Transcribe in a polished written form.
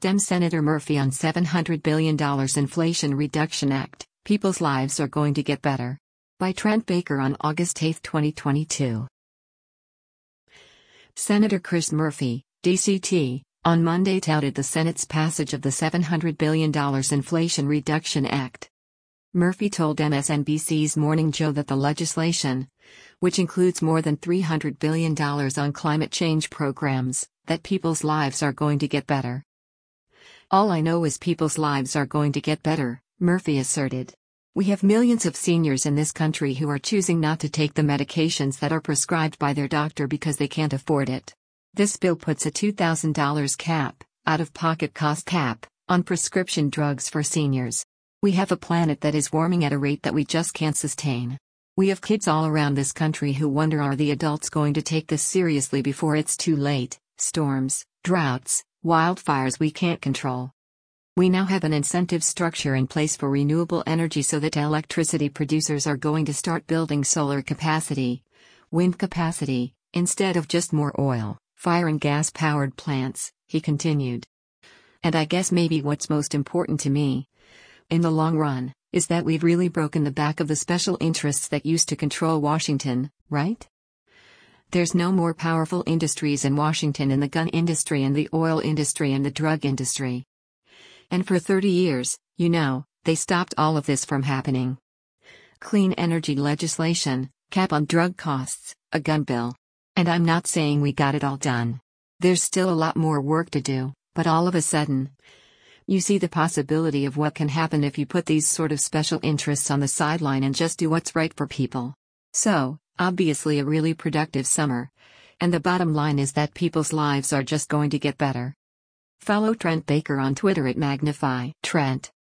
Dem Senator Murphy on $700 billion Inflation Reduction Act, People's Lives Are Going to Get Better. By Trent Baker on August 8, 2022. Senator Chris Murphy, DCT, on Monday touted the Senate's passage of the $700 billion Inflation Reduction Act. Murphy told MSNBC's Morning Joe that the legislation, which includes more than $300 billion on climate change programs, that people's lives are going to get better. All I know is people's lives are going to get better, Murphy asserted. We have millions of seniors in this country who are choosing not to take the medications that are prescribed by their doctor because they can't afford it. This bill puts a $2,000 cap, out-of-pocket cost cap, on prescription drugs for seniors. We have a planet that is warming at a rate that we just can't sustain. We have kids all around this country who wonder, are the adults going to take this seriously before it's too late? Storms, droughts, wildfires we can't control. We now have an incentive structure in place for renewable energy so that electricity producers are going to start building solar capacity, wind capacity, instead of just more oil, fire and gas-powered plants, he continued. And I guess maybe what's most important to me, in the long run, is that we've really broken the back of the special interests that used to control Washington, right? There's no more powerful industries in Washington than the gun industry and the oil industry and the drug industry. And for 30 years, they stopped all of this from happening. Clean energy legislation, cap on drug costs, a gun bill. And I'm not saying we got it all done. There's still a lot more work to do, but all of a sudden, you see the possibility of what can happen if you put these sort of special interests on the sideline and just do what's right for people. So, obviously a really productive summer. And the bottom line is that people's lives are just going to get better. Follow Trent Baker on Twitter at Magnify Trent.